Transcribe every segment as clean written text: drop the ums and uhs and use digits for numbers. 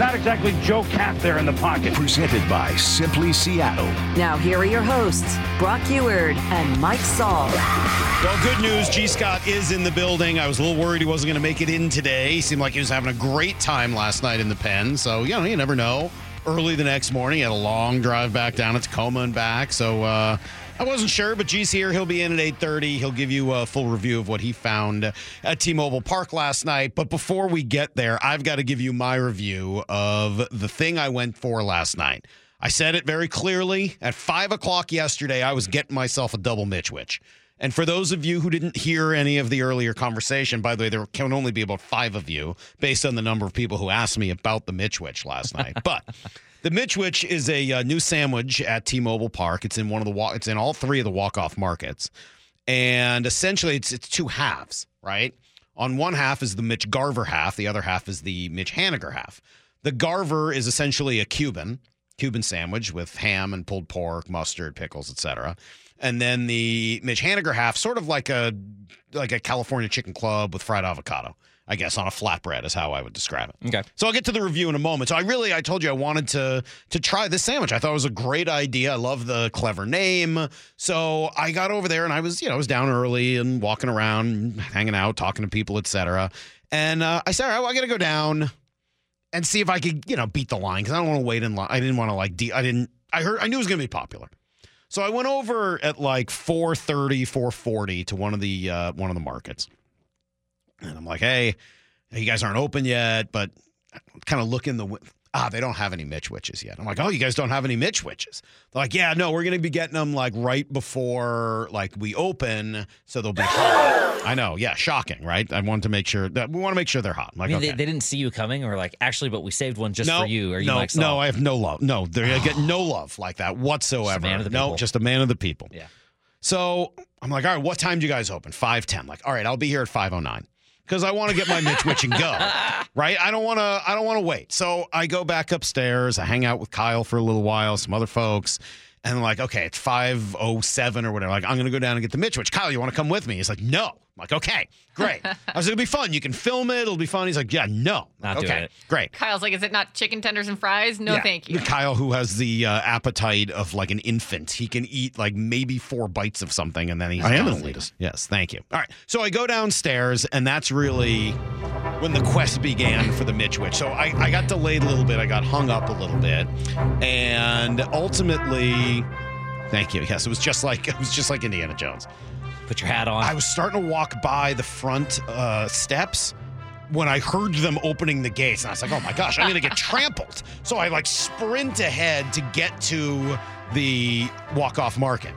Not exactly Joe Cat there in the pocket. Presented by Simply Seattle. Now here are your hosts, Brock Eward and Mike Saul. Well, good news. G. Scott is in the building. I was a little worried he wasn't going to make it in today. He seemed like he was having a great time last night in the pen. So, you never know. Early the next morning, he had a long drive back down to Tacoma and back. So, I wasn't sure, but G's here. He'll be in at 8:30. He'll give you a full review of what he found at T-Mobile Park last night. But before we get there, I've got to give you my review of the thing I went for last night. I said it very clearly. At 5 o'clock yesterday, I was getting myself a double Mitch-Wich. And for those of you who didn't hear any of the earlier conversation, by the way, there can only be about 5 of you based on the number of people who asked me about the Mitch-Wich last night. But the Mitch-Wich is a new sandwich at T-Mobile Park. It's in it's in all 3 of the walk-off markets. And essentially it's 2 halves, right? On one half is the Mitch Garver half. The other half is the Mitch Haniger half. The Garver is essentially a Cuban sandwich with ham and pulled pork, mustard, pickles, etc. And then the Mitch Haniger half, sort of like a California chicken club with fried avocado, I guess, on a flatbread is how I would describe it. Okay. So I'll get to the review in a moment. So I told you I wanted to try this sandwich. I thought it was a great idea. I love the clever name. So I got over there and I was down early and walking around, hanging out, talking to people, etc. And I said, all right, well, I got to go down and see if I could, beat the line because I don't want to wait in line. I didn't want to I knew it was going to be popular. So I went over at like 4:30, 4:40 to one of the markets. And I'm like, hey, you guys aren't open yet, but kind of look in they don't have any Mitch-Wiches yet. I'm like, oh, you guys don't have any Mitch-Wiches? They're like, yeah, no, we're going to be getting them like right before like we open, so they'll be hot. I know, yeah, shocking, right? We want to make sure they're hot. I'm like, okay. They didn't see you coming, or like, actually, but we saved one just for you. Or you Mike Saul? No, I have no love. No, I get no love like that whatsoever. Just a man of the people. No, just a man of the people. Yeah. So I'm like, all right, what time do you guys open? 5:10. Like, all right, I'll be here at 5:09. Because I want to get my Mitch-Wich and go, right? I don't want to wait. So I go back upstairs. I hang out with Kyle for a little while, some other folks. And I'm like, okay, it's 5:07 or whatever. Like, I'm going to go down and get the Mitch-Wich. Kyle, you want to come with me? He's like, no. I'm like, okay, great. I was like, it'll be fun. You can film it. It'll be fun. He's like, yeah, no. Not okay, doing it. Great. Kyle's like, is it not chicken tenders and fries? No, thank you. Kyle, who has the appetite of like an infant. He can eat like maybe 4 bites of something and then he's I am done. an elitist. Yes, thank you. All right. So I go downstairs and that's really when the quest began for the Mitch-Wich. So I got delayed a little bit. I got hung up a little bit. And ultimately, thank you. Yes, it was just like Indiana Jones. Put your hat on. I was starting to walk by the front steps when I heard them opening the gates. And I was like, oh my gosh, I'm going to get trampled. So I like sprint ahead to get to the walk-off market.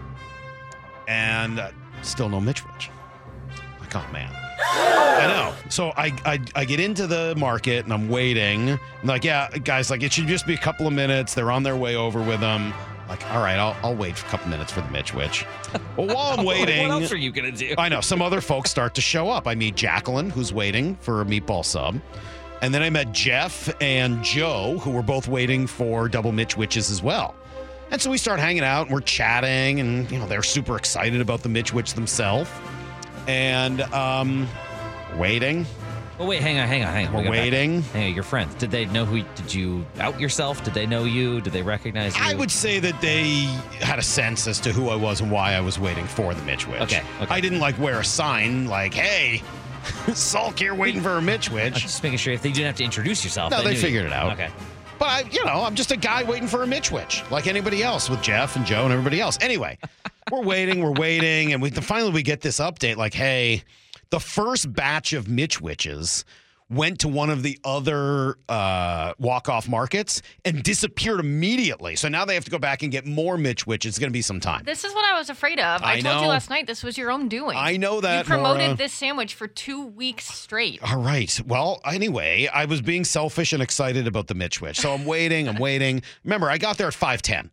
And still no Mitch-Wich. Like, oh man. I know. So I get into the market and I'm waiting. I'm like, yeah, guys, like it should just be a couple of minutes. They're on their way over with them. Like, all right, I'll wait for a couple minutes for the Mitch-Wich. Well, while I'm waiting, what else are you going to do? I know. Some other folks start to show up. I meet Jacqueline, who's waiting for a meatball sub. And then I met Jeff and Joe, who were both waiting for double Mitch-Wiches as well. And so we start hanging out and we're chatting and, they're super excited about the Mitch-Wich themselves. And waiting. Oh, wait, hang on. We're waiting. Hang on, your friends. Did they know did you out yourself? Did they know you? Did they recognize you? I would say that they had a sense as to who I was and why I was waiting for the Mitch-Wich. Okay. I didn't wear a sign like, hey, Sulk here waiting for a Mitch-Wich. Just making sure if they didn't have to introduce yourself. No, they figured it out. Okay. But, I'm just a guy waiting for a Mitch-Wich like anybody else with Jeff and Joe and everybody else. Anyway, we're waiting, and finally we get this update like, hey, the first batch of Mitch-Wiches went to one of the other walk-off markets and disappeared immediately. So now they have to go back and get more Mitch-Wiches. It's going to be some time. This is what I was afraid of. I told you last night this was your own doing. I know that, you promoted Maura. this sandwich for 2 weeks straight. All right. Well, anyway, I was being selfish and excited about the Mitch-Wich. So I'm waiting. Remember, I got there at 5:10.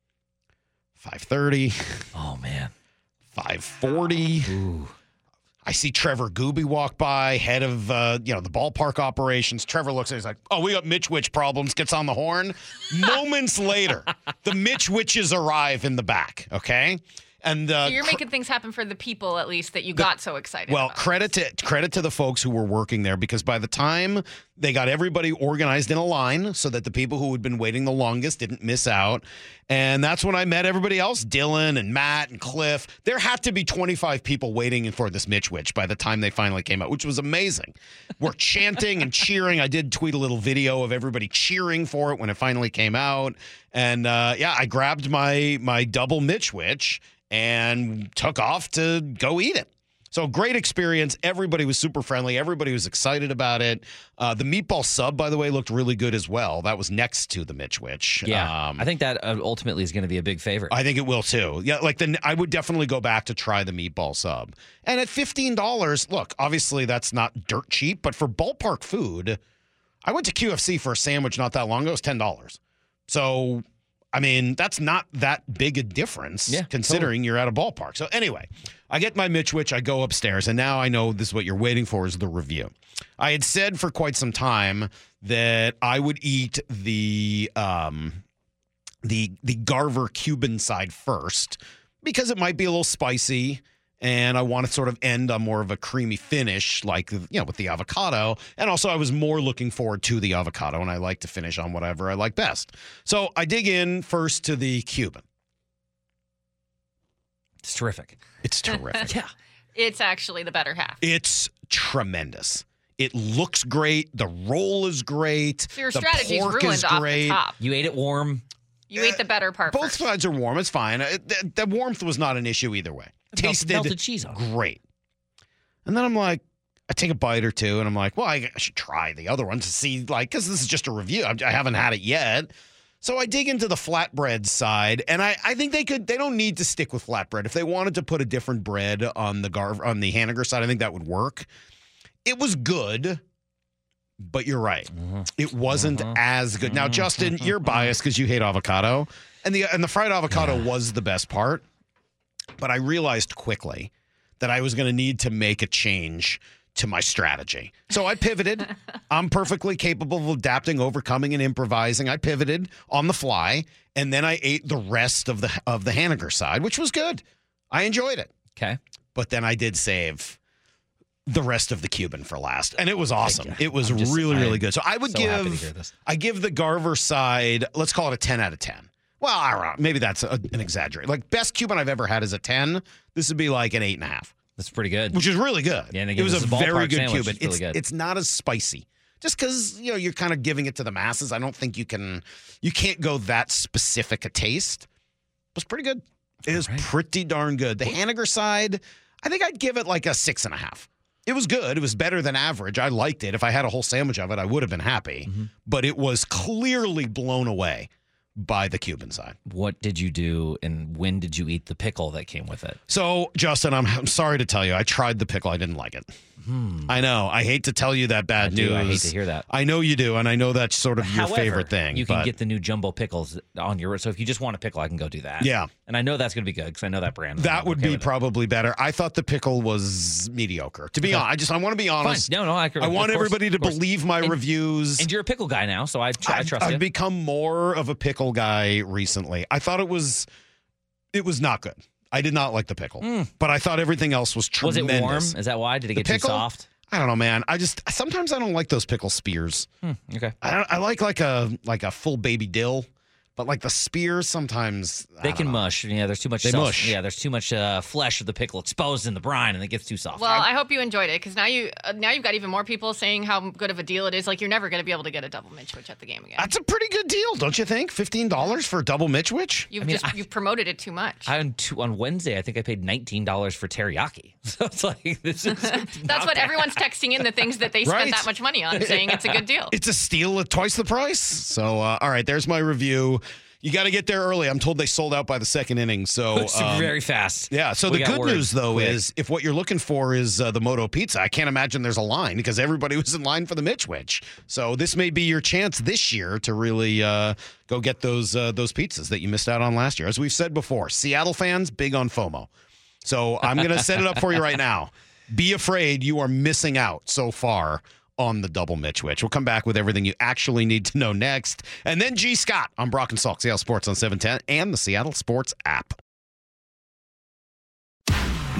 5:30. Oh, man. 5:40. Ooh. I see Trevor Gooby walk by, head of the ballpark operations. Trevor looks at it, he's like, oh, we got Mitch-Wich problems, gets on the horn. Moments later, the Mitch-Wiches arrive in the back, okay? And so you're making things happen for the people, at least, that you got so excited about. Credit to the folks who were working there, because by the time They got everybody organized in a line so that the people who had been waiting the longest didn't miss out. And that's when I met everybody else, Dylan and Matt and Cliff. There had to be 25 people waiting for this Mitch Witch by the time they finally came out, which was amazing. We're chanting and cheering. I did tweet a little video of everybody cheering for it when it finally came out. And I grabbed my double Mitch Witch and took off to go eat it. So great experience. Everybody was super friendly. Everybody was excited about it. The meatball sub, by the way, looked really good as well. That was next to the Mitch Witch. Yeah, I think that ultimately is going to be a big favorite. I think it will too. Yeah, I would definitely go back to try the meatball sub. And at $15, look, obviously that's not dirt cheap, but for ballpark food, I went to QFC for a sandwich not that long ago. It was $10. So, I mean, that's not that big a difference considering you're at a ballpark. So anyway, I get my Mitch Witch, I go upstairs, and now I know this is what you're waiting for is the review. I had said for quite some time that I would eat the Garver Cuban side first because it might be a little spicy. And I want to sort of end on more of a creamy finish, like, with the avocado. And also, I was more looking forward to the avocado, and I like to finish on whatever I like best. So I dig in first to the Cuban. It's terrific. It's terrific. Yeah. It's actually the better half. It's tremendous. It looks great. The roll is great. So your the strategy's pork ruined is off great. the top. You ate it warm. You ate the better part Both first. sides are warm. It's fine. The warmth was not an issue either way. Tasted melted cheese on it. Great. And then I'm like, I take a bite or two, and I'm like, well, I should try the other one to see, because this is just a review. I haven't had it yet. So I dig into the flatbread side, and I think they don't need to stick with flatbread. If they wanted to put a different bread on the Haniger side, I think that would work. It was good, but you're right. It wasn't as good. Now, Justin, you're biased because you hate avocado, and the fried avocado was the best part. But I realized quickly that I was going to need to make a change to my strategy. So I pivoted. I'm perfectly capable of adapting, overcoming, and improvising. I pivoted on the fly, and then I ate the rest of the Haniger side, which was good. I enjoyed it. Okay. But then I did save the rest of the Cuban for last, and it was awesome. It was really good. So I would give the Garver side, let's call it a 10 out of 10. Well, I don't know. Maybe that's an exaggeration. Like, best Cuban I've ever had is a 10. This would be like an 8.5. That's pretty good. Which is really good. Yeah, and it was a very good Cuban. Really good. It's not as spicy. Just because, you're kind of giving it to the masses. I don't think you can't go that specific a taste. It was pretty good. It is pretty darn good. The Haniger side, I think I'd give it like a 6.5. It was good. It was better than average. I liked it. If I had a whole sandwich of it, I would have been happy. But it was clearly blown away by the Cuban side. What did you do, and when did you eat the pickle that came with it? So, Justin, I'm sorry to tell you, I tried the pickle. I didn't like it. I know. I hate to tell you that bad news. I hate to hear that. I know you do, and I know that's sort of your favorite thing. You can get the new jumbo pickles on your. So if you just want a pickle, I can go do that. Yeah. And I know that's going to be good because I know that brand. That would be probably better. I thought the pickle was mediocre. To be honest, I want to be honest. Fine. No, I want everybody to believe my reviews. And you're a pickle guy now, so I trust you. I've become more of a pickle guy recently. I thought it was not good. I did not like the pickle, but I thought everything else was tremendous. Was it warm? Is that why? Did it get too soft? I don't know, man. Sometimes I don't like those pickle spears. Okay. I like a full baby dill, but like the spears sometimes they can mush. Yeah, there's too much. Mush. Yeah, there's too much flesh of the pickle exposed in the brine, and it gets too soft. Well, I hope you enjoyed it because now you've got even more people saying how good of a deal it is. Like, you're never going to be able to get a double Mitch Witch at the game again. That's a pretty good deal, don't you think? $15 for a double Mitch Witch? You've promoted it too much. On Wednesday, I think I paid $19 for teriyaki. So it's like this is that's what everyone's texting in the things that they spent that much money on, saying it's a good deal. It's a steal at twice the price. So all right, there's my review. You got to get there early. I'm told they sold out by the second inning. So it's very fast. Yeah. So the good news, though, is if what you're looking for is the Moto Pizza, I can't imagine there's a line because everybody was in line for the Mitch Witch. So this may be your chance this year to really go get those pizzas that you missed out on last year. As we've said before, Seattle fans, big on FOMO. So I'm going to set it up for you right now. Be afraid you are missing out so far on the double Mitch Witch. We'll come back with everything you actually need to know next. And then G. Scott on Brock and Salk, Seattle Sports on 710 and the Seattle Sports app.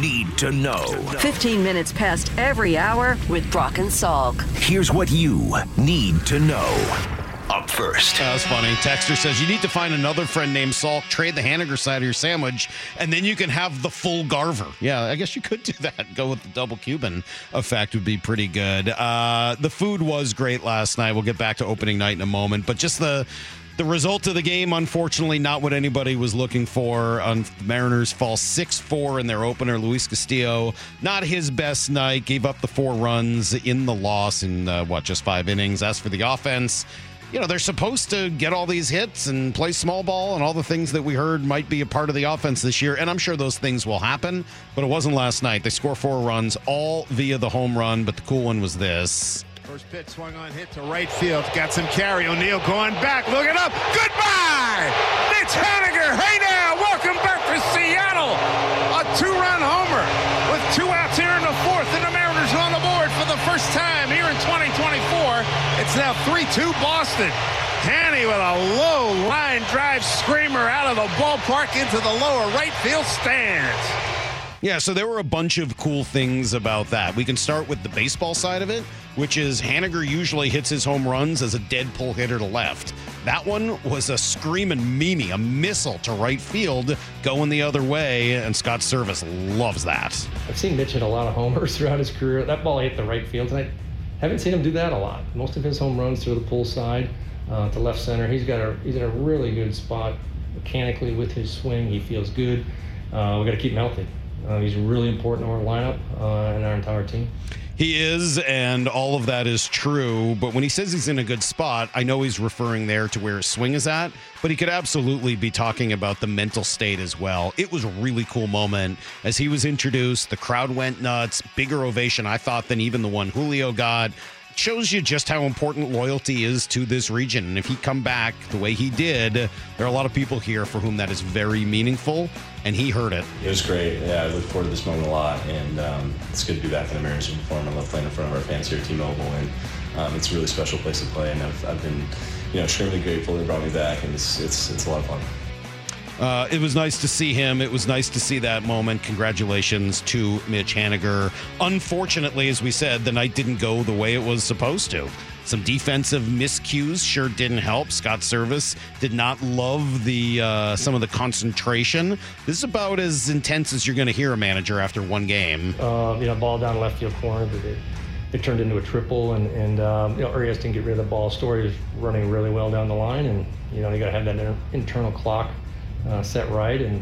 need to know. 15 minutes past every hour with Brock and Salk. Here's what you need to know. Up first. That was funny. Texter says, you need to find another friend named Salk, trade the Haniger side of your sandwich, and then you can have the full Garver. Yeah, I guess you could do that. Go with the double Cuban effect would be pretty good. The food was great last night. We'll get back to opening night in a moment, but just the result of the game, unfortunately, not what anybody was looking for. Mariners fall 6-4 in their opener. Luis Castillo, not his best night, gave up the 4 runs in the loss in, just 5 innings. As for the offense, they're supposed to get all these hits and play small ball and all the things that we heard might be a part of the offense this year, and I'm sure those things will happen, but it wasn't last night. They score 4 runs, all via the home run, but the cool one was this. First pitch swung on, hit to right field. Got some carry. O'Neill going back, looking up. Goodbye! Mitch Haniger. Hey now, welcome back to Seattle. A 2-run homer with 2 outs here in the 4th, and the Mariners are on the board for the first time here in 2024. It's now 3-2 Boston. Hanny with a low line drive screamer out of the ballpark into the lower right field stands. Yeah, so there were a bunch of cool things about that. We can start with the baseball side of it, which is Haniger usually hits his home runs as a dead pull hitter to left. That one was a screaming Mimi, a missile to right field going the other way, and Scott Service loves that. I've seen Mitch hit a lot of homers throughout his career. That ball hit the right field, and I haven't seen him do that a lot. Most of his home runs through the pull side to left center. He's in a really good spot mechanically with his swing. He feels good. We got to keep him healthy. He's really important to our lineup and our entire team. He is, and all of that is true, but when he says he's in a good spot, I know he's referring there to where his swing is at, but he could absolutely be talking about the mental state as well. It was a really cool moment as he was introduced. The crowd went nuts, bigger ovation, I thought, than even the one Julio got. It shows you just how important loyalty is to this region, and if he come back the way he did, there are a lot of people here for whom that is very meaningful, and he heard it. It was great. Yeah, I look forward to this moment a lot, and it's good to be back in the Mariners uniform. I love playing in front of our fans here at T-Mobile, and it's a really special place to play, and I've been extremely grateful they brought me back, and it's a lot of fun. It was nice to see him. It was nice to see that moment. Congratulations to Mitch Haniger. Unfortunately, as we said, the night didn't go the way it was supposed to. Some defensive miscues sure didn't help. Scott Service did not love the some of the concentration. This is about as intense as you're going to hear a manager after one game. Ball down left field corner, but it turned into a triple, and Urias didn't get rid of the ball. Story is running really well down the line, and you got to have that internal clock set right, and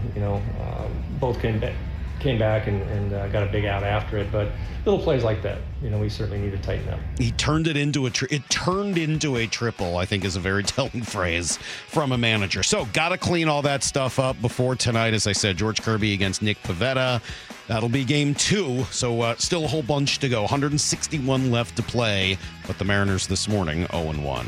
both came back and got a big out after it. But little plays like that, we certainly need to tighten up. He turned it into it turned into a triple, I think is a very telling phrase from a manager. So got to clean all that stuff up before tonight. As I said, George Kirby against Nick Pivetta. That'll be game 2. So still a whole bunch to go. 161 left to play. But the Mariners this morning 0-1.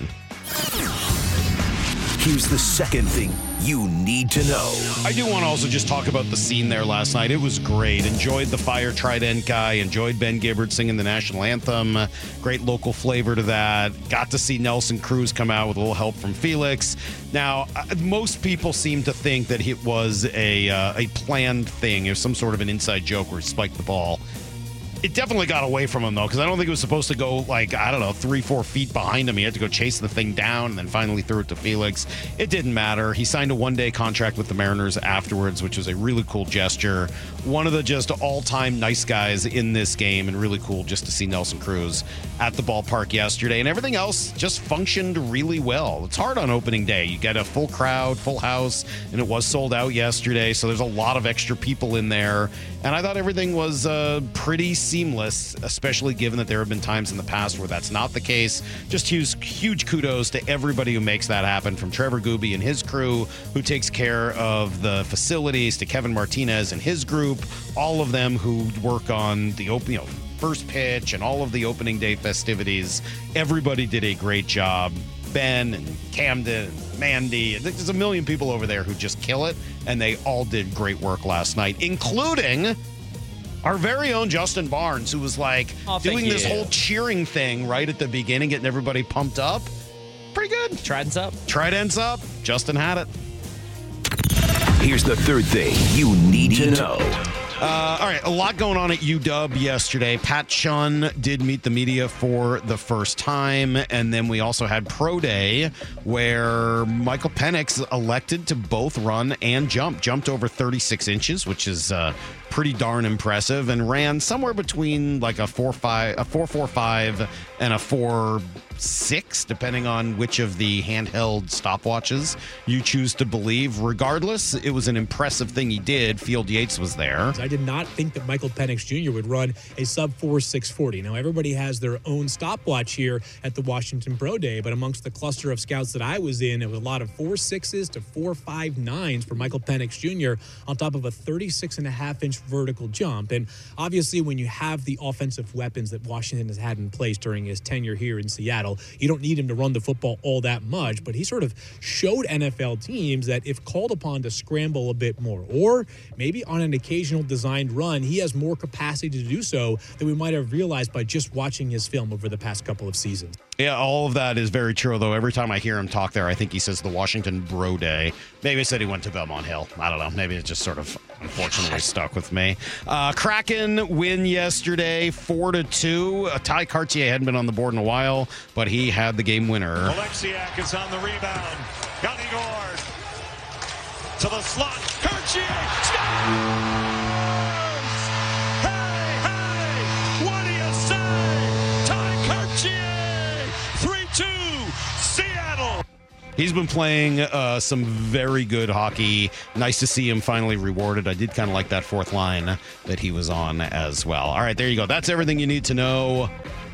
Here's the second thing you need to know. I do want to also just talk about the scene there last night. It was great. Enjoyed the Fire Trident guy. Enjoyed Ben Gibbard singing the national anthem. Great local flavor to that. Got to see Nelson Cruz come out with a little help from Felix. Now, most people seem to think that it was a planned thing. It was some sort of an inside joke where he spiked the ball. It definitely got away from him, though, because I don't think it was supposed to go, 3-4 feet behind him. He had to go chase the thing down and then finally threw it to Felix. It didn't matter. He signed a one-day contract with the Mariners afterwards, which was a really cool gesture. One of the just all-time nice guys in this game, and really cool just to see Nelson Cruz at the ballpark yesterday. And everything else just functioned really well. It's hard on opening day. You get a full crowd, full house, and it was sold out yesterday, so there's a lot of extra people in there. And I thought everything was pretty seamless, especially given that there have been times in the past where that's not the case. Just huge kudos to everybody who makes that happen, from Trevor Gooby and his crew, who takes care of the facilities, to Kevin Martinez and his group, all of them who work on the first pitch and all of the opening day festivities. Everybody did a great job. Ben and Camden and Mandy. There's a million people over there who just kill it, and they all did great work last night, including our very own Justin Barnes, who was doing this whole cheering thing right at the beginning, getting everybody pumped up. Pretty good. Trident's up. Trident's up. Justin had it. Here's the third thing you need to know. All right, a lot going on at UW yesterday. Pat Chun did meet the media for the first time, and then we also had Pro Day where Michael Penix elected to both run and jumped over 36 inches, which is pretty darn impressive, and ran somewhere between like a 4.45 and a 4.6, depending on which of the handheld stopwatches you choose to believe. Regardless, it was an impressive thing he did. Field Yates was there. I did not think that Michael Penix Jr. would run a sub 4.640. Now, everybody has their own stopwatch here at the Washington Pro Day, but amongst the cluster of scouts that I was in, it was a lot of 4.6s to 4.59s for Michael Penix Jr. on top of a 36.5-inch vertical jump. And obviously, when you have the offensive weapons that Washington has had in place during his tenure here in Seattle, you don't need him to run the football all that much, but he sort of showed NFL teams that if called upon to scramble a bit more, or maybe on an occasional designed run, he has more capacity to do so than we might have realized by just watching his film over the past couple of seasons. Yeah, all of that is very true, though. Every time I hear him talk there, I think he says the Washington Bro Day. Maybe I said he went to Belmont Hill. I don't know. Maybe it just sort of unfortunately stuck with me. Kraken win yesterday, 4-2. Ty Cartier hadn't been on the board in a while, but he had the game winner. Alexiak is on the rebound. Got Igor to the slot. Cartier scores! Hey, what do you say? Ty Cartier, 3-2, Seattle. He's been playing some very good hockey. Nice to see him finally rewarded. I did kind of like that fourth line that he was on as well. All right, there you go. That's everything you need to know.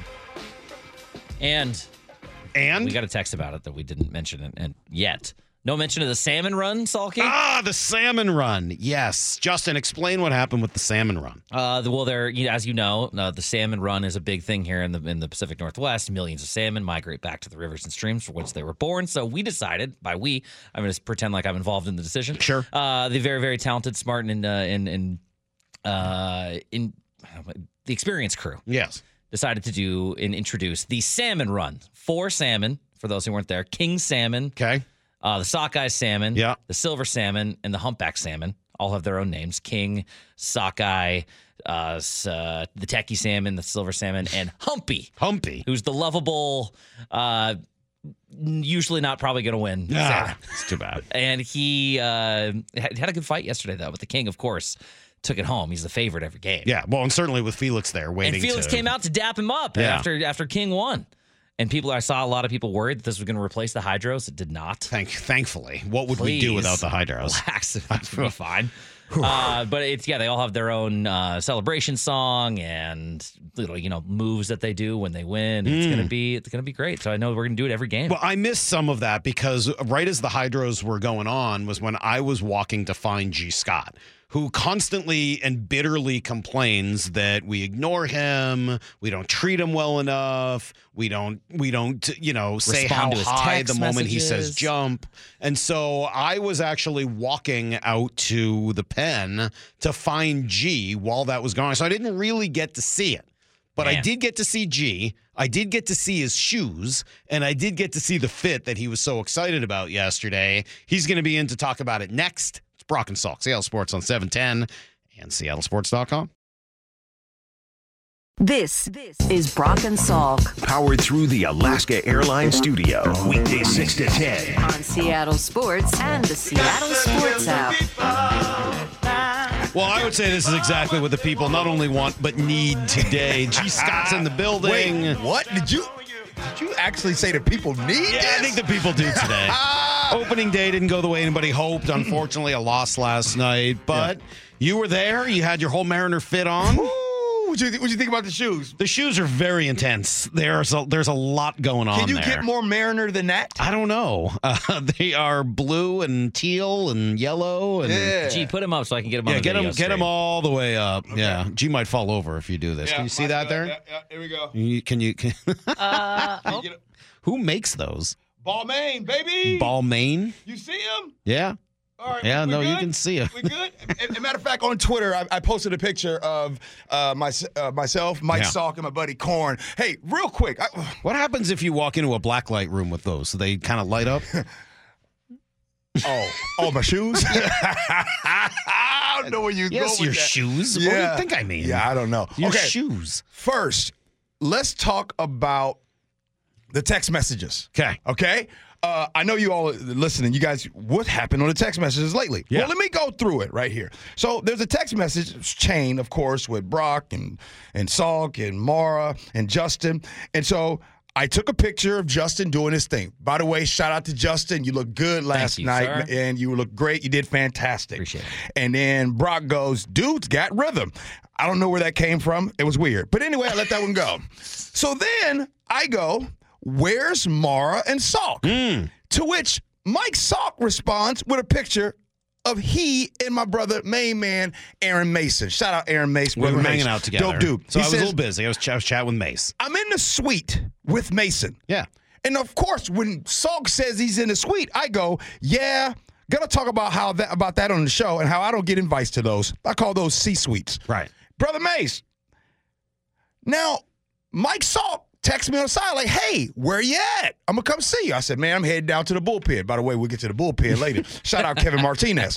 And we got a text about it that we didn't mention it and yet. No mention of the salmon run, Salky? The salmon run. Yes. Justin, explain what happened with the salmon run. Well, as you know, the salmon run is a big thing here in the Pacific Northwest. Millions of salmon migrate back to the rivers and streams for which they were born. So we decided, I'm going to pretend like I'm involved in the decision. Sure. The very, very talented, smart, and in the experienced crew. Yes. Decided to do and introduce the salmon run. 4 salmon, for those who weren't there. King salmon. Okay. The sockeye salmon, yeah, the silver salmon, and the humpback salmon all have their own names. King, sockeye, the techie salmon, the silver salmon, and Humpy. Humpy. Who's the lovable, usually not probably going to win. It's too bad. And he had a good fight yesterday, though, with the King, of course. Took it home. He's the favorite every game. Yeah, well, and certainly with Felix there waiting. And Felix came out to dap him up after King won. And I saw a lot of people worried that this was going to replace the Hydros. It did not. Thankfully. What would we do without the Hydros? Relax. It would be fine. But they all have their own celebration song and little, moves that they do when they win. It's gonna be great. So I know we're gonna do it every game. Well, I missed some of that because right as the Hydros were going on was when I was walking to find G. Scott, who constantly and bitterly complains that we ignore him, we don't treat him well enough, we don't say how high the moment he says jump. And so I was actually walking out to the pen to find G while that was going on. So I didn't really get to see it. But I did get to see G. I did get to see his shoes, and I did get to see the fit that he was so excited about yesterday. He's going to be in to talk about it next. Brock and Salk, Seattle Sports on 710 and seattlesports.com. This is Brock and Salk. Powered through the Alaska Airlines studio. Weekdays 6 to 10. On Seattle Sports and the Seattle Sports app. Well, I would say this is exactly what the people not only want but need today. G. Scott's in the building. Wait, what? Did you actually say the people need this? I think the people do today. Opening day didn't go the way anybody hoped. Unfortunately, a loss last night. But you were there. You had your whole Mariner fit on. What'd you think about the shoes? The shoes are very intense. There's a lot going on there. Can you get more Mariner than that? I don't know. They are blue and teal and yellow. And Gee, put them up so I can get them on the video get them all the way up. Okay. Yeah. G might fall over if you do this. Can you see that there? Yeah, here we go. Who makes those? Balmain, baby. Balmain? You see him? Yeah. All right, yeah, we you can see it. We good? As a matter of fact, on Twitter, I posted a picture of myself, Mike Salk, and my buddy Korn. Hey, real quick. What happens if you walk into a blacklight room with those? Do they kind of light up? Oh, my shoes? I don't know where you go Yes, with your that. shoes. What do you think I mean? Yeah, I don't know. Your Okay, shoes. first, let's talk about the text messages. Okay? I know you all are listening. You guys, what happened on the text messages lately? Yeah. Well, let me go through it right here. So there's a text message chain, of course, with Brock and Salk and Mara and Justin. And so I took a picture of Justin doing his thing. By the way, shout out to Justin. You looked good last night, sir. and you looked great. You did fantastic. Appreciate it. And then Brock goes, dude's got rhythm. I don't know where that came from. It was weird. But anyway, I let that one go. So then I go, where's Mara and Salk? To which Mike Salk responds with a picture of he and my brother, main man, Aaron Mason. Shout out Aaron Mason. We were Brother hanging Mason. out together. Dope dude. So He I was says, a little busy. I was chatting with Mace. I'm in the suite with Mason. Yeah. And of course, when Salk says he's in the suite, I go, yeah, gonna talk about about that on the show and how I don't get invites to those. I call those C-suites. Right. Brother Mace. Now, Mike Salk texted me on the side like, hey, where you at? I'm going to come see you. I said, man, I'm heading down to the bullpen. By the way, we'll get to the bullpen later. Shout out Kevin Martinez.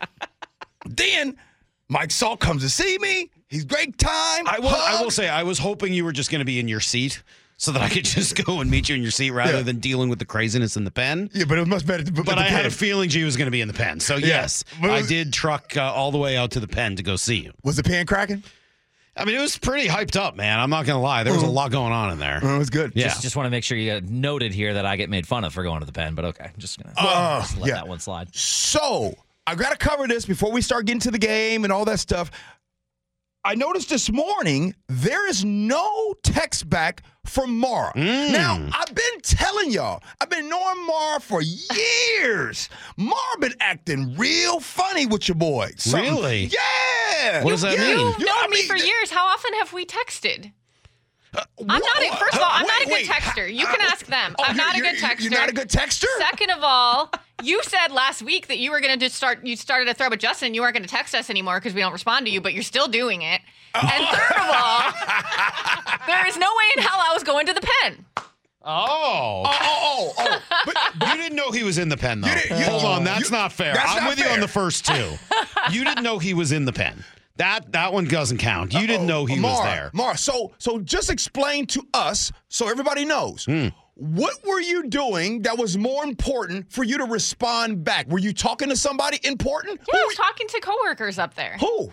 Then Mike Salk comes to see me. He's great time. I will say, I was hoping you were just going to be in your seat so that I could just go and meet you in your seat rather than dealing with the craziness in the pen. Yeah, but it was much better. But I had a feeling she was going to be in the pen. So, yes, I did truck all the way out to the pen to go see you. Was the pen cracking? I mean, it was pretty hyped up, man. I'm not going to lie. There was a lot going on in there. It was good. Yeah. Just want to make sure you got noted here that I get made fun of for going to the pen, but okay. Just going to let that one slide. So, I got to cover this before we start getting to the game and all that stuff. I noticed this morning there is no text back from Mara. Now, I've been telling y'all, I've been knowing Mara for years. Mara been acting real funny with your boy. Really? Yeah. What does that mean? You've known me for years. How often have we texted? I'm not. First of all, I'm not a good texter. You can ask them. I'm not a good texter. You're not a good texter? Second of all, you said last week that you were going to just you started a thread with Justin and you weren't going to text us anymore because we don't respond to you, but you're still doing it. And third of all, there is no way in hell I was going to the pen. Oh. But you didn't know he was in the pen, though. Hold on. That's not fair. I'm with you on the first two. You didn't know he was in the pen. That one doesn't count. You didn't know he was there. Mara, so just explain to us so everybody knows. What were you doing that was more important for you to respond back? Were you talking to somebody important? Yeah, I was talking to coworkers up there. Who?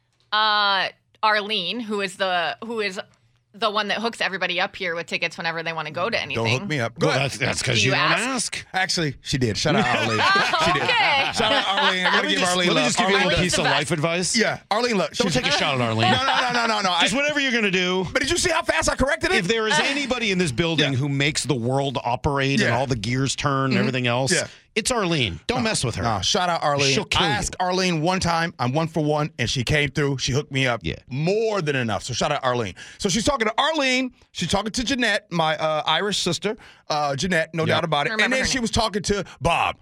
Arlene, who is the one that hooks everybody up here with tickets whenever they want to go to anything. Don't hook me up. Go Well, ahead. that's because Do you you don't ask? ask. Actually, she did. Shout out Arlene. She did. Okay. Shout out Arlene. I gotta give Arlene Let me love. just give you a little Arlene- piece of the best. life advice. Yeah, Arlene love. Don't take a shot at Arlene. No. Just whatever you're going to do. But did you see how fast I corrected it? If there is anybody in this building who makes the world operate and Yeah. all the gears turn and everything else, Yeah. it's Arlene. Don't mess with her. No, shout out Arlene. She'll kill I you. asked Arlene one time. I'm 1 for 1, and she came through. She hooked me up. Yeah. More than enough. So shout out Arlene. So she's talking to Arlene. She's talking to Jeanette, my Irish sister. Jeanette, no doubt about it. Remember And then her she name. was talking to Bob.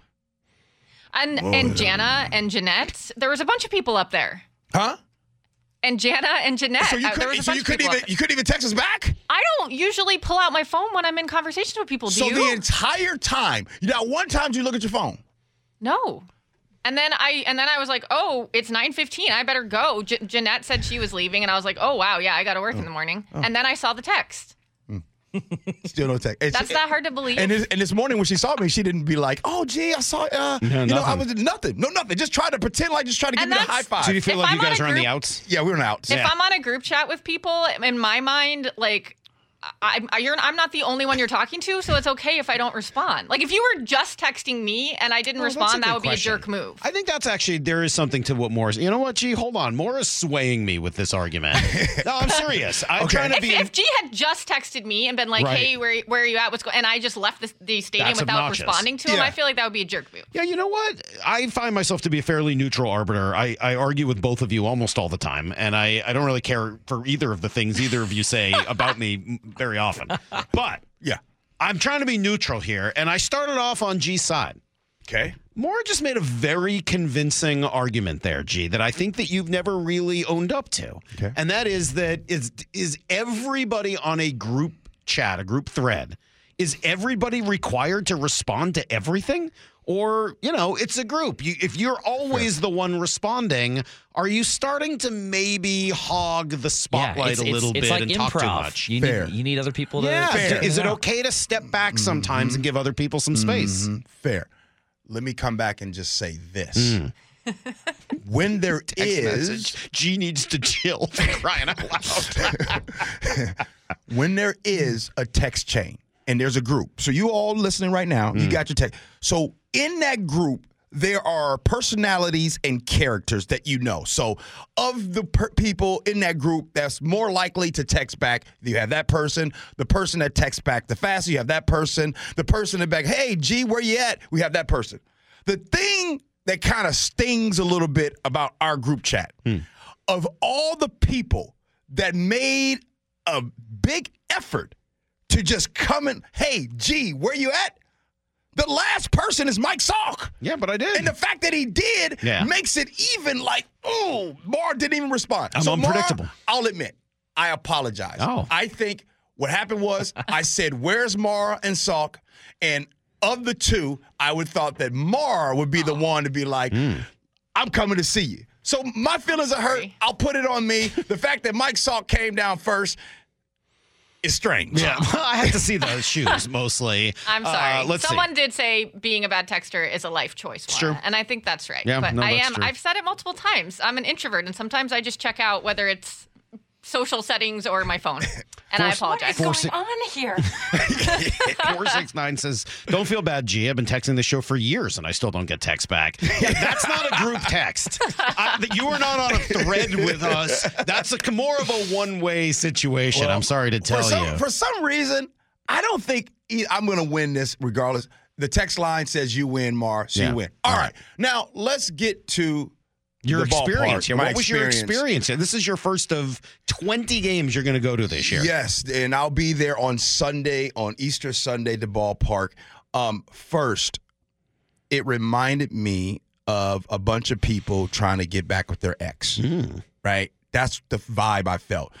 And Jana and Jeanette. There was a bunch of people up there. Huh? And Jana and Jeanette. So you there was a bunch of couldn't people even up there. you couldn't even text us back? I don't usually pull out my phone when I'm in conversation with people. Do So you? the entire time, not one time did you look at your phone? No. And then I was like, oh, it's 9:15. I better go. Jeanette said she was leaving, and I was like, oh wow, yeah, I got to work in the morning. And then I saw the text. Still no text. That's not hard to believe. And this morning when she saw me, she didn't be like, "Oh, gee, I saw." I was nothing. Just try to pretend like, just try to give And me a that's- high five. So do you feel If like I'm you guys on are a on the group- outs? Yeah, we were out. If I'm on a group chat with people, in my mind, like, I'm not the only one you're talking to, so it's okay if I don't respond. Like, if you were just texting me and I didn't Well, that's a respond, that good would be a question. jerk move. I think that's actually, there is something to what Morris, you know what, G, hold on. Morris swaying me with this argument. No, I'm serious. I'm trying to be. If G had just texted me and been like, Right. hey, where are you at? What's going? And I just left the stadium That's without obnoxious. responding to him, Yeah. I feel like that would be a jerk move. Yeah, you know what? I find myself to be a fairly neutral arbiter. I argue with both of you almost all the time, and I don't really care for either of the things either of you say about me very often. But yeah, I'm trying to be neutral here, and I started off on G's side. Okay. Maura just made a very convincing argument there, G, that I think that you've never really owned up to. Okay. And that is that is everybody on a group chat, a group thread, is everybody required to respond to everything? Or, it's a group. If you're always the one responding, are you starting to maybe hog the spotlight a little bit like and improv. talk too much? You need other people to... Yeah. Is it okay to step back sometimes and give other people some space? Fair. Let me come back and just say this. When there is... Message. G needs to chill for crying out loud. When there is a text chain and there's a group, so you all listening right now, you got your text. So in that group, there are personalities and characters that you know. So of the people in that group that's more likely to text back, you have that person. The person that texts back the faster, you have that person. The person that back, hey, G, where you at? We have that person. The thing that kind of stings a little bit about our group chat, of all the people that made a big effort to just come and, hey, G, where you at? The last person is Mike Salk. Yeah, but I did. And the fact that he did makes it even like, oh, Mar didn't even respond. I'm unpredictable. Mar, I'll admit, I apologize. Oh. I think what happened was I said, where's Mara and Salk? And of the two, I would thought that Mara would be the one to be like, I'm coming to see you. So my feelings are hurt. I'll put it on me. The fact that Mike Salk came down first is strange. Yeah, I had to see those shoes mostly. I'm sorry. Someone see. did say being a bad texter is a life choice. It's true. And I think that's right. Yeah, but no, that's true. I've said it multiple times. I'm an introvert, and sometimes I just check out whether it's social settings or my phone. And I apologize. What's going on here? 469 says, don't feel bad, G. I've been texting the show for years and I still don't get text back. Yeah, that's not a group text. You are not on a thread with us. That's more of a one-way situation. Well, I'm sorry to tell you. For some reason, I don't think I'm going to win this regardless. The text line says you win, Mar, so you win. All right. Now, let's get to your the experience. Ballpark, What was your experience? This is your first of 20 games you're going to go to this year. Yes, and I'll be there on Sunday, on Easter Sunday, the ballpark. First, it reminded me of a bunch of people trying to get back with their ex, right? That's the vibe I felt.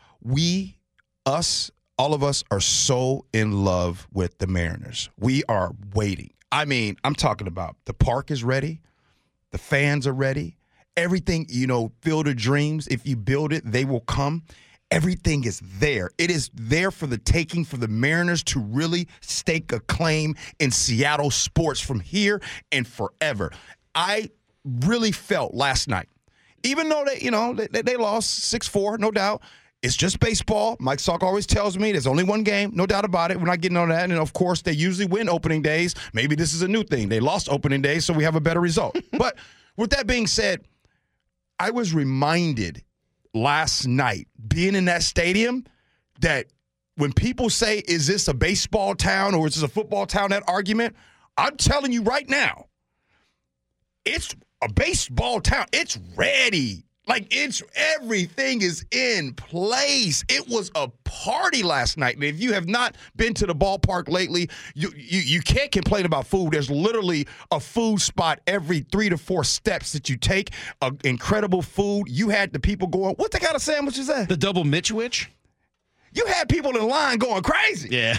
All of us are so in love with the Mariners. We are waiting. I mean, I'm talking about the park is ready. The fans are ready. Everything, Field of Dreams, if you build it, they will come. Everything is there. It is there for the taking for the Mariners to really stake a claim in Seattle sports from here and forever. I really felt last night, even though they lost 6-4, no doubt. It's just baseball. Mike Salk always tells me there's only one game, no doubt about it. We're not getting on that. And, of course, they usually win opening days. Maybe this is a new thing. They lost opening days, so we have a better result. But with that being said, I was reminded last night, being in that stadium, that when people say, is this a baseball town or is this a football town, that argument, I'm telling you right now, it's a baseball town. It's ready. Everything is in place. It was a party last night. And if you have not been to the ballpark lately, you can't complain about food. There's literally a food spot every 3 to 4 steps that you take. Incredible food. You had the people going, what the kind of sandwich is that? The double Mitchwich? You had people in line going crazy. Yeah.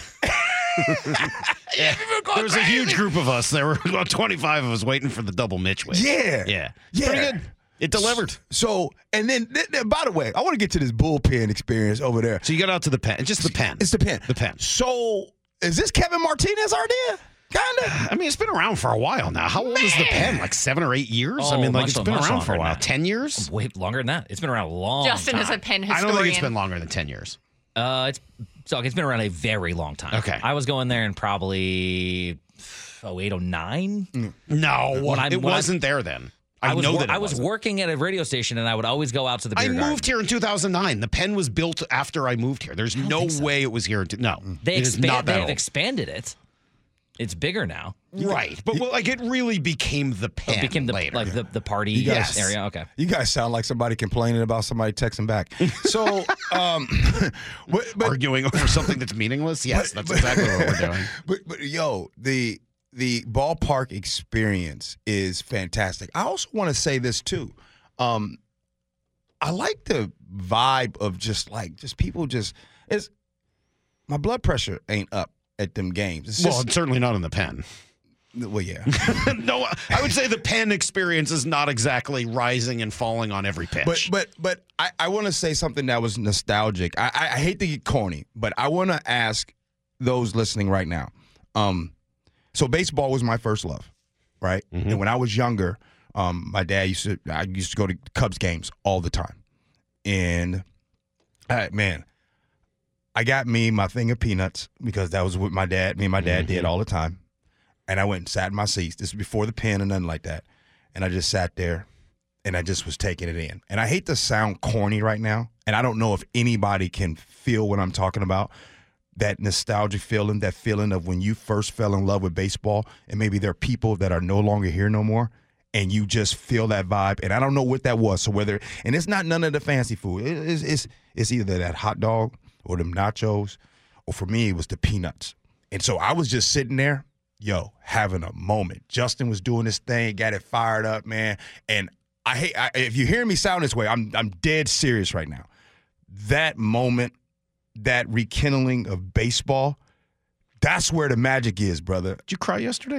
There was a huge group of us. There were about 25 of us waiting for the double Mitchwich. Yeah. Pretty good. It delivered. So, and then, by the way, I want to get to this bullpen experience over there. So you got out to the pen. It's just the pen. It's the pen. The pen. So, is this Kevin Martinez's idea? Kind of. I mean, it's been around for a while now. How old is the pen? Like 7 or 8 years? Oh, I mean, it's been around for a while. That. 10 years? Way longer than that. It's been around a long Justin time. is a pen I historian. don't think it's been longer than 10 years. It's been around a very long time. Okay. I was going there in probably 08, 09. No, it wasn't there then. I was working at a radio station, and I would always go out to the beer garden. moved here in 2009. The pen was built after I moved here. There's no way it was here. No, They it is not that have old. expanded it. It's bigger now. Right, but it really became the pen. It became later. the party Yes. area. Okay. You guys sound like somebody complaining about somebody texting back. So, but arguing over something that's meaningless. Yes, that's exactly what we're doing. But yo, the ballpark experience is fantastic. I also want to say this too. I like the vibe of just people it's my blood pressure ain't up at them games. It's Well, certainly not in the pen. Well, yeah. No, I would say the pen experience is not exactly rising and falling on every pitch. But I want to say something that was nostalgic. I hate to get corny, but I want to ask those listening right now. So baseball was my first love, right? Mm-hmm. And when I was younger, my dad used to go to Cubs games all the time. And, I got me my thing of peanuts because that was what me and my dad did all the time. And I went and sat in my seats. This was before the pen and nothing like that. And I just sat there, and I just was taking it in. And I hate to sound corny right now, and I don't know if anybody can feel what I'm talking about, that nostalgic feeling, that feeling of when you first fell in love with baseball, and maybe there are people that are no longer here no more, and you just feel that vibe. And I don't know what that was. So and it's not none of the fancy food. It's either that hot dog or them nachos, or for me, it was the peanuts. And so I was just sitting there, having a moment. Justin was doing this thing, got it fired up, man. And if you hear me sound this way, I'm dead serious right now. That moment, that rekindling of baseball, that's where the magic is, brother. Did you cry yesterday?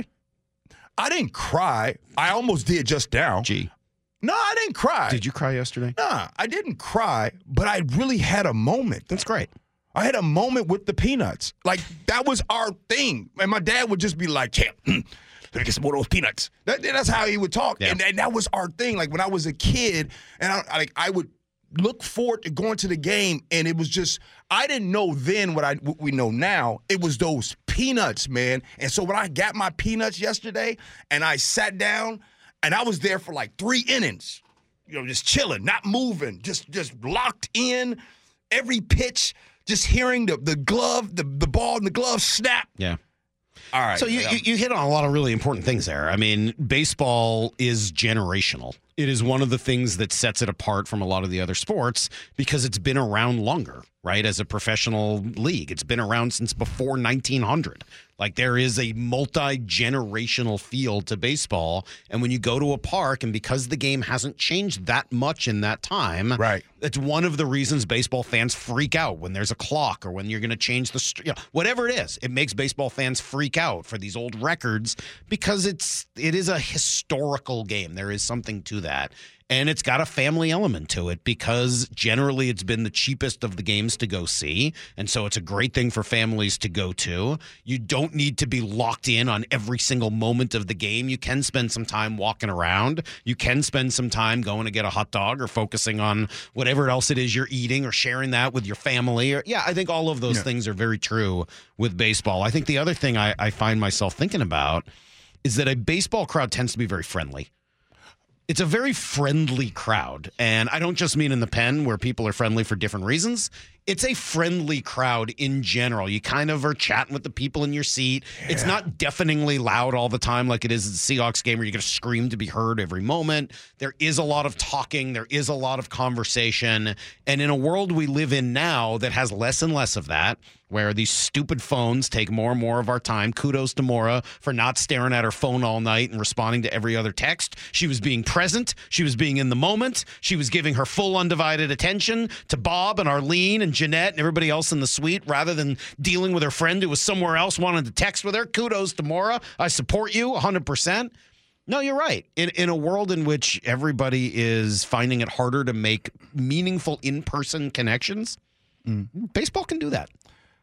I didn't cry. I almost did just now. Gee. No, I didn't cry. Did you cry yesterday? Nah, I didn't cry, but I really had a moment. That's great. I had a moment with the peanuts. Like, that was our thing. And my dad would just be like, Champ, let me get some more of those peanuts. That's how he would talk. Yeah. And that was our thing. Like, when I was a kid, and I would look forward to going to the game, and it was just, I didn't know then what we know now. It was those peanuts, man. And so when I got my peanuts yesterday, and I sat down, and I was there for like 3 innings, just chilling, not moving, just locked in, every pitch, just hearing the glove, the ball and the glove snap. Yeah. All right. So you hit on a lot of really important things there. I mean, baseball is generational. It is one of the things that sets it apart from a lot of the other sports because it's been around longer, right? As a professional league, it's been around since before 1900. Like, there is a multi-generational feel to baseball. And when you go to a park, and because the game hasn't changed that much in that time, right, it's one of the reasons baseball fans freak out when there's a clock or when you're going to change the whatever it is. It makes baseball fans freak out for these old records because it is a historical game. There is something to that. And it's got a family element to it because generally it's been the cheapest of the games to go see. And so it's a great thing for families to go to. You don't need to be locked in on every single moment of the game. You can spend some time walking around. You can spend some time going to get a hot dog or focusing on whatever else it is you're eating or sharing that with your family. I think all of those things are very true with baseball. I think the other thing I find myself thinking about is that a baseball crowd tends to be very friendly. It's a very friendly crowd, and I don't just mean in the pen where people are friendly for different reasons. It's a friendly crowd in general. You kind of are chatting with the people in your seat. Yeah. It's not deafeningly loud all the time like it is at the Seahawks game where you're going to scream to be heard every moment. There is a lot of talking. There is a lot of conversation. And in a world we live in now that has less and less of that, where these stupid phones take more and more of our time. Kudos to Maura for not staring at her phone all night and responding to every other text. She was being present. She was being in the moment. She was giving her full undivided attention to Bob and Arlene and Jeanette and everybody else in the suite rather than dealing with her friend who was somewhere else wanting to text with her. Kudos to Maura. I support you 100%. No, you're right. In a world in which everybody is finding it harder to make meaningful in-person connections, baseball can do that.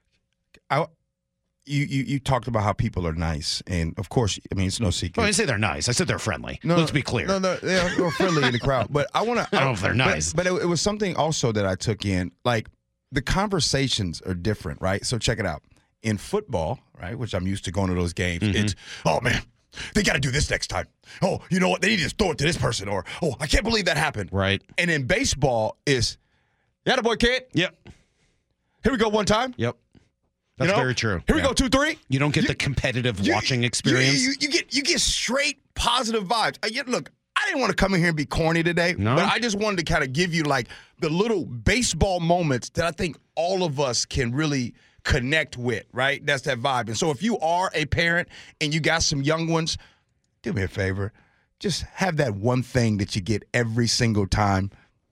You talked about how people are nice, and of course, I mean, it's no secret. Well, I didn't say they're nice. I said they're friendly. Let's be clear. No, they're friendly in the crowd. But I want to. I don't know if they're nice. But it was something also that I took in. Like, the conversations are different, right? So check it out. In football, right, which I'm used to going to those games, it's, oh, man, they got to do this next time. Oh, you know what? They need to throw it to this person. Or, oh, I can't believe that happened. Right. And in baseball, it's, yeah, the boy kid. Yep. Here we go one time. Yep. That's very true. Here we go, 2-3. You don't get the competitive watching experience. You get straight positive vibes. Look, I didn't want to come in here and be corny today, but I just wanted to kind of give you like the little baseball moments that I think all of us can really connect with, right? That's that vibe. And so if you are a parent and you got some young ones, do me a favor. Just have that one thing that you get every single time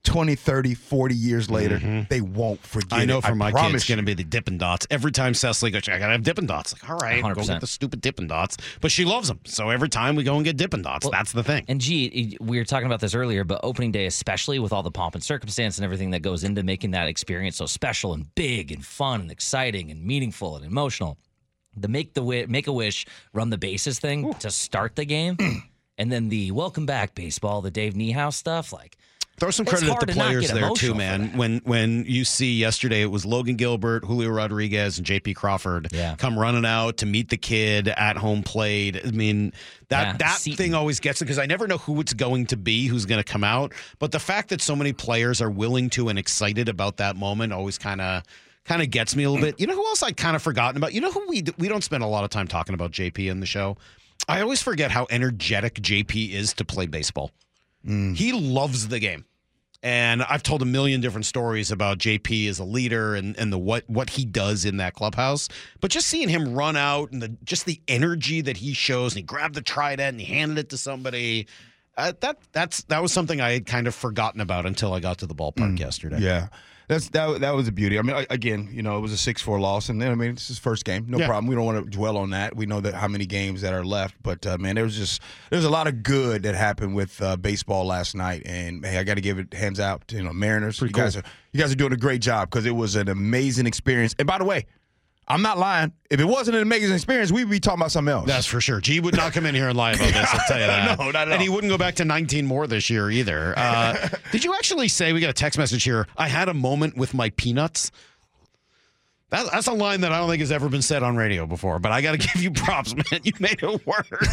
20, 30, 40 years later, they won't forget I know it. for my promise kids, it's going to be the Dippin' Dots. Every time Cecily goes, I got to have Dippin' Dots. Like, all right, 100%. go get the stupid Dippin' Dots. But she loves them. So every time we go and get Dippin' Dots, that's the thing. And we were talking about this earlier, but opening day, especially with all the pomp and circumstance and everything that goes into making that experience so special and big and fun and exciting and meaningful and emotional. The Make-A-Wish, run the bases thing to start the game, and then the welcome back baseball, the Dave Niehaus stuff, like. Throw some credit at the players there, too, man. That. When you see yesterday, it was Logan Gilbert, Julio Rodriguez, and J.P. Crawford come running out to meet the kid at home plate. I mean, that thing always gets it because I never know who it's going to be, who's going to come out. But the fact that so many players are willing to and excited about that moment always kind of gets me a little bit. You know who else I'd kind of forgotten about? You know who we don't spend a lot of time talking about JP in the show? I always forget how energetic JP is to play baseball. He loves the game. And I've told a million different stories about JP as a leader and the what he does in that clubhouse. But just seeing him run out and the energy that he shows, and he grabbed the trident and he handed it to somebody, that was something I had kind of forgotten about until I got to the ballpark yesterday. Yeah. That was a beauty. I mean, again, it was a 6-4 loss, and then it's his first game, no problem. We don't want to dwell on that. We know that how many games that are left, but man, there's a lot of good that happened with baseball last night, and hey, I got to give it hands out to Mariners. You guys are doing a great job because it was an amazing experience. And by the way, I'm not lying. If it wasn't an amazing experience, we'd be talking about something else. That's for sure. G would not come in here and lie about this, I'll tell you that. No, not at all. And he wouldn't go back to 19 more this year either. Did you actually say, we got a text message here, I had a moment with my peanuts? That's a line that I don't think has ever been said on radio before, but I got to give you props, man. You made it work.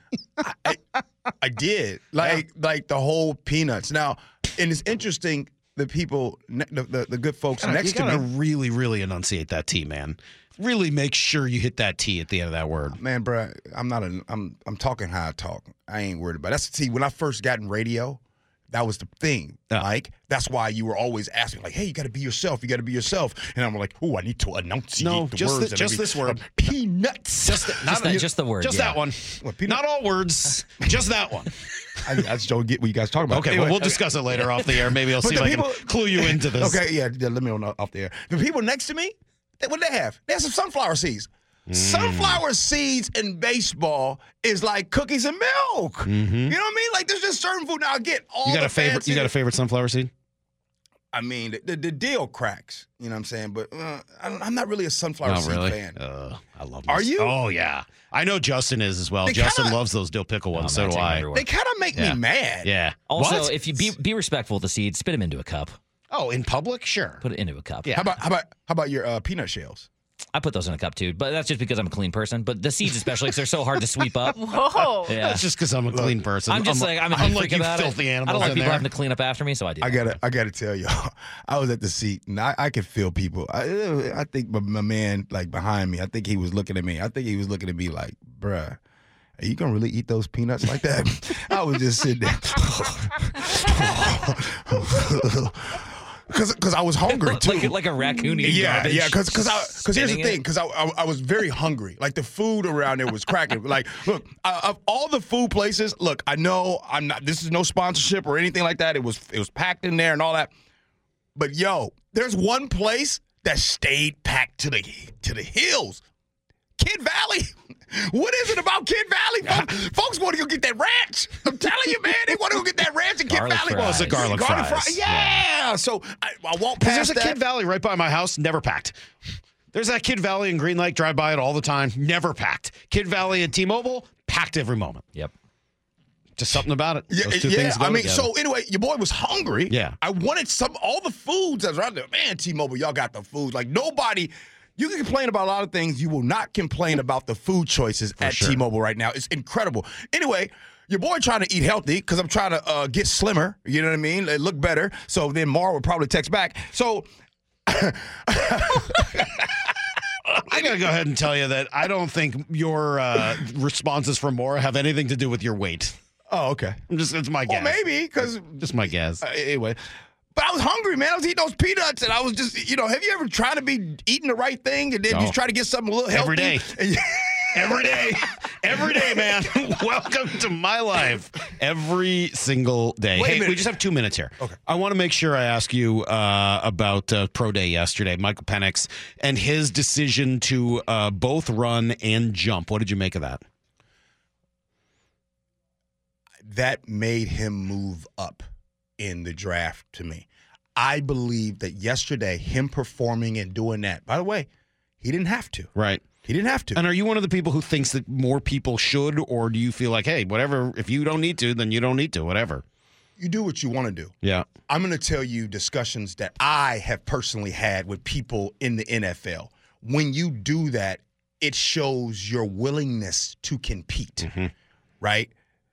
I did. Like the whole peanuts. Now, and it's interesting, the people, the good folks next to me. You got to really, really enunciate that T, man. Really make sure you hit that T at the end of that word. Man, bro, I'm talking how I talk. I ain't worried about it. See, when I first got in radio, that was the thing. Like, that's why you were always asking, like, hey, you got to be yourself. You got to be yourself. And I'm like, oh, I need to enunciate the words. Just this word. Peanuts. Just the word. Just that one. Not all words. Just that one. I just don't get what you guys talking about. Okay, well, we'll discuss it later off the air. Maybe I'll see if I can clue you into this. Okay, yeah, let me know off the air. The people next to me, what do they have? They have some sunflower seeds. Sunflower seeds in baseball is like cookies and milk. Mm-hmm. You know what I mean? Like, there's just certain food. Now, I get all you got a favorite sunflower seed? I mean, the deal cracks. You know what I'm saying? But I'm not really a sunflower seed fan. I love them. Are you? Oh, yeah. I know Justin is as well. Justin loves those dill pickle ones. So do I. They kind of make me mad. Yeah. Also, if you be respectful of the seeds, spit them into a cup. Oh, in public? Sure. Put it into a cup. Yeah. How about your peanut shells? I put those in a cup too, but that's just because I'm a clean person. But the seeds, especially, because they're so hard to sweep up. Whoa! Yeah. That's just because I'm a clean person. I'm just I'm a freak about filthy it. Animals I don't like people there. having to clean up after me, so I do. I gotta tell y'all, I was at the seat and I could feel people. I think my man like behind me. I think he was looking at me. I think he was looking at me like, bruh, are you gonna really eat those peanuts like that? I was just sitting there. Because I was hungry too, like a raccoon eating garbage. Yeah. Because here's the thing. it. Because I was very hungry. Like the food around there was cracking. Like, look, of all the food places, look, I know I'm not. This is no sponsorship or anything like that. It was packed in there and all that. But yo, there's one place that stayed packed to the hills. Kid Valley. What is it about Kid Valley? Folks want to go get that ranch. I'm telling you, man, they want to go get that ranch in Kid Valley. Fries. Well, it's a garlic fries. Yeah. So I walk past there's a Kid Valley right by my house, never packed. There's that Kid Valley in Green Lake, drive by it all the time, never packed. Kid Valley at T-Mobile, packed every moment. Yep. Just something about it. Yeah, Those two things go together. So anyway, your boy was hungry. Yeah. I wanted all the foods that was around there. Man, T-Mobile, y'all got the food. Like nobody. You can complain about a lot of things. You will not complain about the food choices at T-Mobile right now. It's incredible. Anyway, your boy trying to eat healthy because I'm trying to get slimmer. You know what I mean? Look better. So then Mara would probably text back. So I got to go ahead and tell you that I don't think your responses from Maura have anything to do with your weight. Oh, okay. It's my guess. Well, maybe because just my guess. Anyway. But I was hungry, man. I was eating those peanuts, and I was just, have you ever tried to be eating the right thing, and then you try to get something a little healthy? Every day. Every day. Every day, man. Welcome to my life. Every single day. Wait a Hey, minute. we just have 2 minutes here. Okay. I want to make sure I ask you about Pro Day yesterday, Michael Penix, and his decision to both run and jump. What did you make of that? That made him move up in the draft to me. I believe that yesterday, him performing and doing that, by the way, he didn't have to. Right. He didn't have to. And are you one of the people who thinks that more people should, or do you feel like, hey, whatever, if you don't need to, then you don't need to, whatever? You do what you want to do. Yeah. I'm going to tell you discussions that I have personally had with people in the NFL. When you do that, it shows your willingness to compete, right?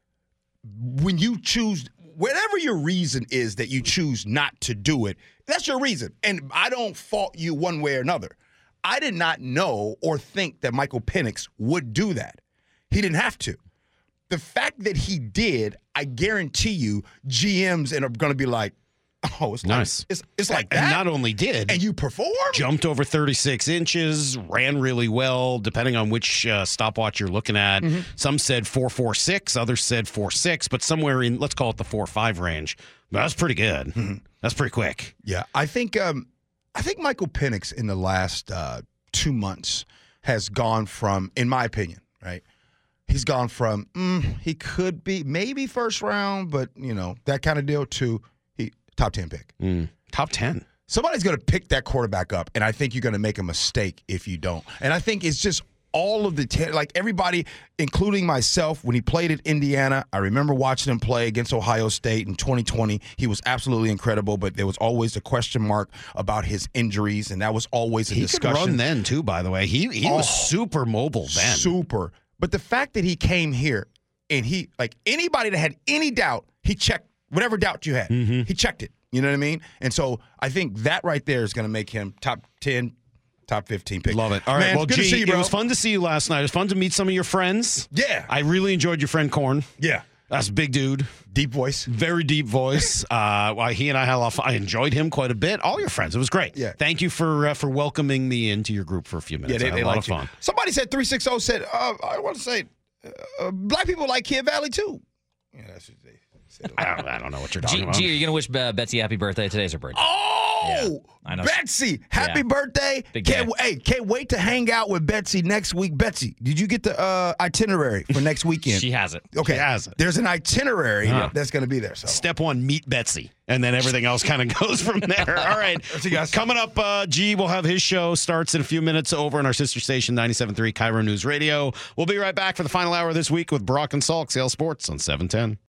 When you choose, whatever your reason is that you choose not to do it, that's your reason. And I don't fault you one way or another. I did not know or think that Michael Penix would do that. He didn't have to. The fact that he did, I guarantee you, GMs are going to be like, oh, it's nice. It's like that. And not only did. And you performed? Jumped over 36 inches, ran really well, depending on which stopwatch you're looking at. Some said 4.46, others said 4.6, but somewhere in, let's call it the 4.5 range. But that's pretty good. That's pretty quick. Yeah, I think Michael Penix in the last 2 months has gone from, in my opinion, right? He's gone from he could be maybe first round, but that kind of deal to top 10 pick. Top 10. Somebody's going to pick that quarterback up, and I think you're going to make a mistake if you don't. And I think it's just all of like everybody, including myself, when he played at Indiana, I remember watching him play against Ohio State in 2020. He was absolutely incredible, but there was always a question mark about his injuries, and that was always a discussion. He could run then, too, by the way. He was super mobile then. Super. But the fact that he came here, and he, like anybody that had any doubt, he checked whatever doubt you had. He checked it. You know what I mean? And so I think that right there is going to make him top 10, top 15 pick. Love it. All right. Man, Well, good to see you, bro. It was fun to see you last night. It was fun to meet some of your friends. Yeah. I really enjoyed your friend Korn. Yeah. That's a big dude. Deep voice. Very deep voice. He and I had a lot of fun. I enjoyed him quite a bit. All your friends. It was great. Yeah. Thank you for welcoming me into your group for a few minutes. Yeah, I had a lot of fun. You. Somebody said 360 said, I want to say, black people like Kid Valley too. Yeah, that's what they said. I don't know what you're talking about. G, are you going to wish Betsy happy birthday? Today's her birthday. Oh, I know. Betsy, happy birthday. Can't wait to hang out with Betsy next week. Betsy, did you get the itinerary for next weekend? She has it. Okay. She has it. There's an itinerary that's going to be there. So Step 1, meet Betsy. And then everything else kind of goes from there. All right. See you guys. Coming up, G will have his show. Starts in a few minutes over on our sister station, 97.3 Cairo News Radio. We'll be right back for the final hour this week with Brock and Salk, Sale Sports on 710.